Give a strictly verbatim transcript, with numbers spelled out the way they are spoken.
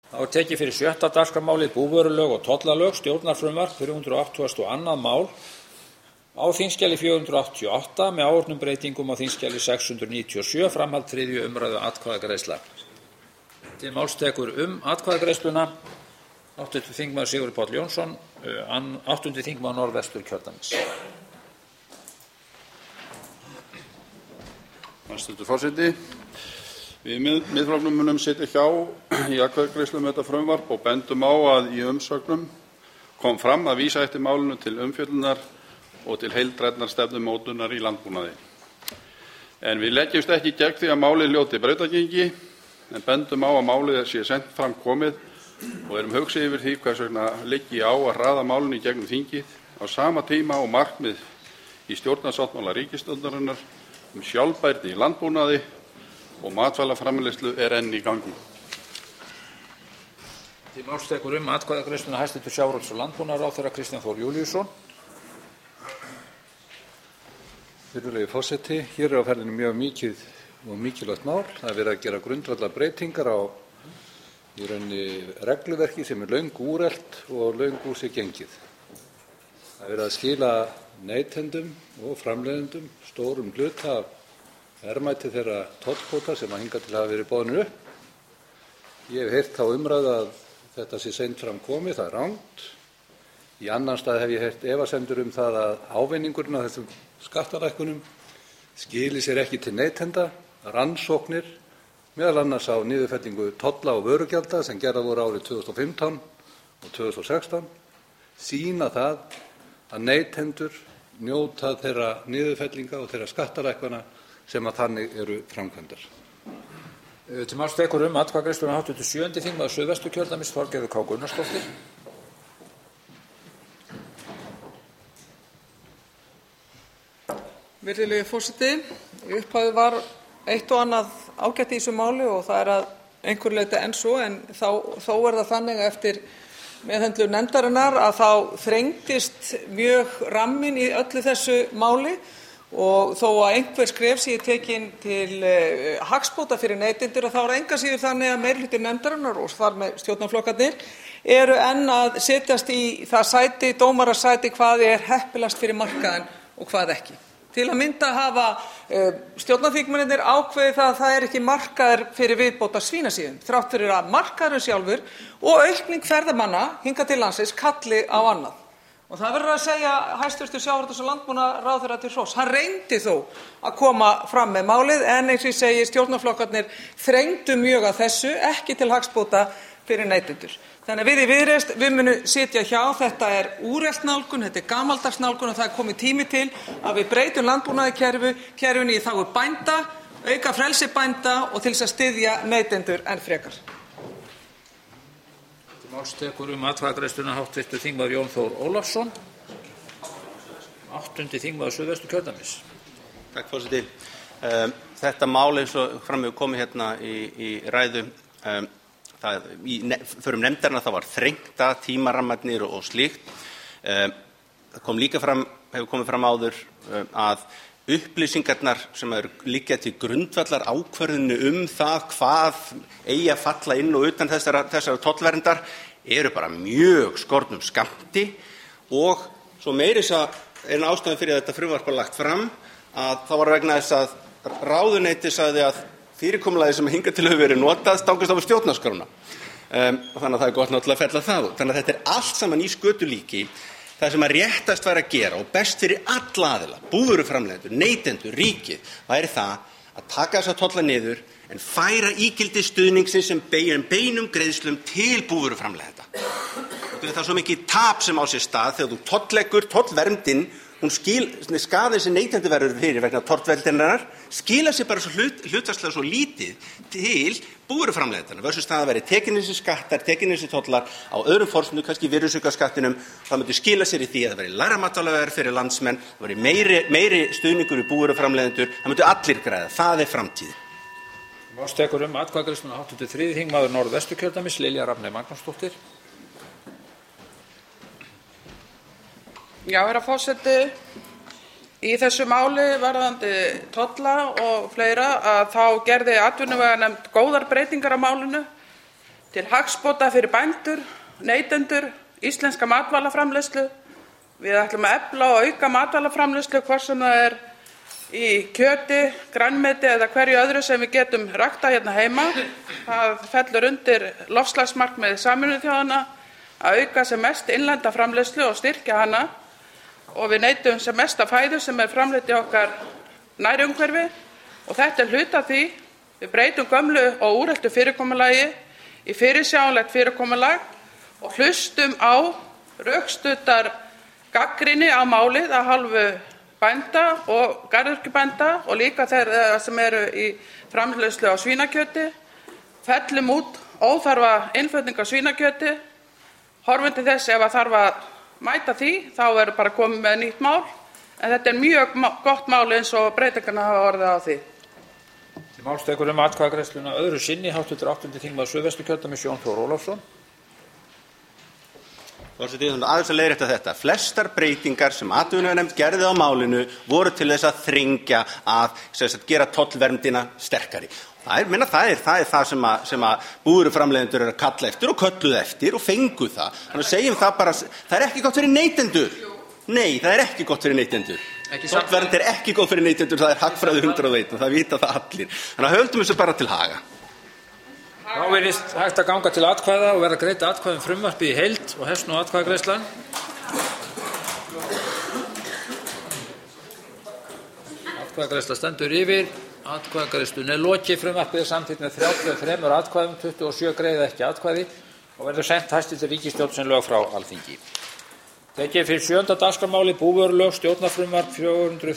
Þá er tekið fyrir sjötta dagskrármálið búvörulög og tollalög, stjórnarfrumvarp þrjú hundruð áttugasta og annað mál á þingskjali fjögur hundruð áttatíu og átta með áorðnum breytingum á þingskjali sex hundruð níutíu og sjö, framhald þriðju umræðu atkvæðagreiðsla. Til máls tekur um atkvæðagreiðsluna háttvirtur þingmaður Sigurður Páll Jónsson, áttundi þingmaður Norðvesturkjördæmis. Hæstvirtur forseti. Við Miðflokknum munum sitja hjá í atkvæðagreiðslu um þetta frumvarp og bendum á að í umsögnum kom fram að vísa ætti málinu til umfjöllunar og til heildrænnar stefnumótunar í landbúnaði. En við leggjumst ekki gegn því að málið hljóti brautargengi, en bendum á að málið sé sent fram komið og erum hugsi yfir því hvers vegna liggi á að hraða málinu í gegnum þingið á sama tíma og markmið í stjórnarsáttmála ríkisstjórnarinnar um sjálfbærni í landbúnaði og matvælaframleiðslu er enn í gangi. Til máls tekur um atkvæðagreiðsluna hæstvirtur sjávarútvegs- og landbúnaðarráðherra Kristján Þór Júlíusson. Virðulegi forseti, hér er á ferðinni mjög mikið og mikilvægt mál. Það er verið að gera grundvallarbreytingar á í rauninni regluverki sem er löngu úrelt og löngu úr sig gengið. Það er verið að skila neytendum og framleiðendum stórum hluta af verðmæti þeirra tollkvóta sem að hingað til hafa verið boðnir upp. Ég hef heyrt þá umræðu að þetta sé seint fram komið, það er rangt. Í annan stað hef ég heyrt efasemdir um það að ávinningurinn af þessum skattalækkunum skili sér ekki til neytenda. Rannsóknir, meðal annars á niðurfellingu tolla og vörugjalda sem gerða voru árið tvö þúsund og fimmtán og tvö þúsund og sextán, sýna það að neytendur njóta þeirra niðurfellinga og þeirra skattalækkana sem að þannig eru framkvæmdar. Til máls tekur um atkvæðagreiðsluna háttvirtur sjöundi þingmaður Suðvesturkjördæmis Þorgerður K. Gunnarsdóttir. Virðulegi forseti, í upphafi var eitt og annað ágætt í þessu máli og það er að einhverju leyti enn svo, en þá, þó er það þannig að eftir meðhöndlun nefndarinnar að þá þrengdist mjög ramminn í öllu þessu máli og þó að einhver skref sé tekin til uh, hagsbóta fyrir neytendur, þá er það engan síður þannig að meirihluti nefndarinnar og þar með stjórnarflokkarnir eru enn að setjast í það sæti, dómarasæti, hvað er heppilegast fyrir markaðinn og hvað ekki. Til að mynda hafa uh, stjórnarþingmennirnir ákveðið það að það er ekki markaður fyrir viðbótar svínasíðum, þrátt fyrir að markaðurinn sjálfur og aukning ferðamanna hingað til landsins kalli á annað. Og það verður að segja hæstvirtur sjávarútvegs- og landbúnaðarráðherra til hróss. Hann reyndi þó að koma fram með málið, en eins og ég segi, stjórnarflokkarnir þrengdu mjög að þessu, ekki til hagsbóta fyrir neytendur. Þannig að við í Viðreisn, við munum sitja hjá. Þetta er úrelt nálgun, þetta er gamaldags nálgun og það er komið tími til að við breytum landbúnaðarkerfinu í þágu bænda, auka frelsi bænda og til þess að styðja neytendur enn frekar. Til máls tekur um atkvæðagreiðsluna háttvirtur þingmaður Jón Þór Ólafsson, áttundi þingmaður Suðvesturkjördæmis. Takk forseti. Um, þetta mál eins og fram hefur komið hérna í, í ræðu, um, það, í ne förum nefndarinnar það var þrengta tímarammarnir og, og slíkt. Um, það kom líka fram, hefur komið fram áður um, að upplýsingarnar sem eru liggja til grundvallar ákvörðinu um það hvað eigi að falla inn og utan þessara, þessara tollverndar eru bara mjög skornum skammti og svo meiri þess að einn ástæðan fyrir að þetta frumvarp var lagt fram að það var vegna þess að ráðuneyti sagði að fyrirkomulagið sem hingað til hefur verið notað stangast á við stjórnarskrána. Um, og þannig að það er gott náttúrulega að fella það út. Þannig að þetta er allt saman í skötulíki. Það sem að réttast væri að gera og best fyrir alla aðila, búvöruframleiðendur, neytendur, ríkið, væri það að taka þessa tolla niður en færa ígildi stuðningsins sem beinum, beinum greiðslum til búvöruframleiðenda. Það er svo mikið tap sem á sér stað þegar þú tollleggur, tollverndin, hún skil, skaðið sem neytendur verður fyrir vegna tollverndinnar, skila sér bara svo hlut, hlutfallslega svo lítið til búvöruframleiðendana versus það að veri tekin þessi skattar, tekin þessi tollar á öðrum forsendum, kannski virðisaukaskattinum, það myndi skila sér í því að það veri lægra matvælaverð fyrir landsmenn, það veri meiri, meiri stuðningur við búvöruframleiðendur, það myndi allir græða, það er framtíð. Máls tekur um atkvæðagreiðsluna háttvirtur þriðji þingmaður Norðvesturkjördæmis Lilja Rafney Magnúsdóttir. Já, herra forseti, í þessu máli varðandi tolla og fleira að þá gerði atvinnuveganefnd góðar breytingar á málinu til hagsbóta fyrir bændur, neytendur, íslenska matvælaframleiðslu. Við ætlum að efla og auka matvælaframleiðslu, hvort sem það er í kjöti, grænmeti eða hverju öðru sem við getum ræktað hérna heima. Það fellur undir loftslagsmarkmið Sameinuðu þjóðanna að auka sem mest innlenda framleiðslu og styrkja hana, og við neytum sem mesta fæðu sem er framleidd í okkar nærumhverfi, og þetta er hluti af því. Við breytum gömlu og úreltu fyrirkomulagi í fyrirsjáanlegt fyrirkomulag og hlustum á rökstuddar gagnrýni á málið af hálfu bænda og garðyrkjubænda og líka þeirra sem eru í framleiðslu á svínakjöti. Fellum út óþarfa innflutning á svínakjöti, horfum til þess ef að þarf að mæta því, þá verður bara komið með nýtt mál, en þetta er mjög gott mál eins og breytingarnar hafa orðið á því. Til máls tekur um atkvæðagreiðsluna öðru sinni háttvirtur áttunda þingmaður Suðvesturkjördæmis Jón Þór Ólafsson. Forseti, aðeins að leiðrétta þetta. Flestar breytingar sem atvinnuveganefnd gerði á málinu voru til þess að þrengja að sagt, gera tollverndina sterkari. Það er, minna, það er það, er það sem að, sem að búvöruframleiðendur eru að kalla eftir og kölluðu eftir og fengu það. Þannig að segjum það bara, það er ekki gott fyrir neytendur. Nei, það er ekki gott fyrir neytendur. Tollvernd er ekki gott fyrir neytendur, það er hagfræði hundrað og eitt og það vita það allir. Þannig að höldum þessu bara til haga. Þá virðist hægt að ganga til atkvæða og verða greidd atkvæði um frumvarpið í heild og hefst nú atkvæðagreiðslan. Atkvæðagreiðsla stendur yfir. Atkvæðagreiðslunni er lokið. Frumvarpið er samþykkt með þrjátíu og þremur atkvæðum, tuttugu og sjö greiða ekki atkvæði og verður sent hæstvirtri ríkisstjórn sem lög frá Alþingi. Tekið fyrir sjöunda dagskrármálið búvörulög, stjórnarfrumvarp fjögur hundruð